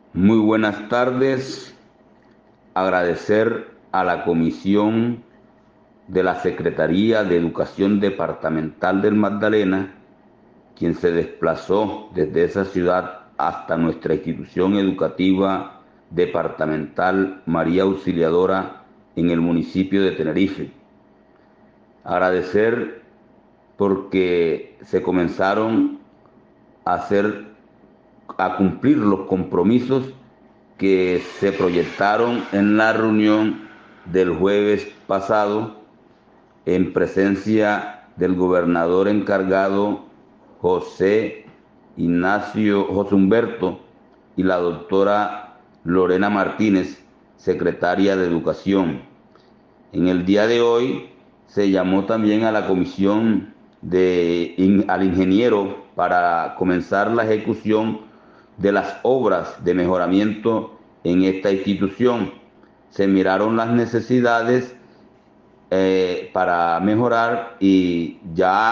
Muy buenas tardes. Agradecer a la Comisión de la Secretaría de Educación Departamental del Magdalena, quien se desplazó desde esa ciudad hasta nuestra institución educativa departamental María Auxiliadora en el municipio de Tenerife. Agradecer porque se comenzaron a hacer a cumplir los compromisos que se proyectaron en la reunión del jueves pasado en presencia del gobernador encargado José Humberto y la doctora Lorena Martínez, secretaria de Educación. En el día de hoy se llamó también a la comisión al ingeniero para comenzar la ejecución de las obras de mejoramiento en esta institución. Se miraron las necesidades para mejorar y ya